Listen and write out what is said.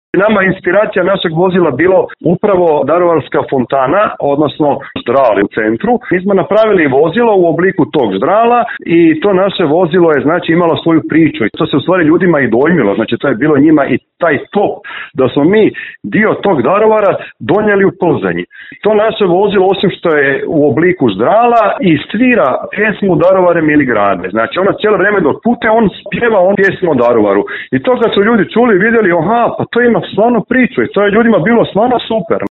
Nama inspiracija našeg vozila bilo upravo Daruvarska fontana, odnosno ždral u centru. Mi smo napravili vozilo u obliku tog ždrala i to naše vozilo je znači imalo svoju priču i to se u stvari ljudima i dojmilo, znači to je bilo njima i taj top da smo mi dio tog Daruvara donijeli u Plzeň. To naše vozilo osim što je u obliku ždrala i svira pjesmu Daruvare mili grade. Znači ono cijelo vrijeme dok pute on spjeva pjesmu o Daruvaru. I to kad su ljudi čuli i vidjeli, aha, pa to ima stvarno priču i to je ljudima bilo stvarno super.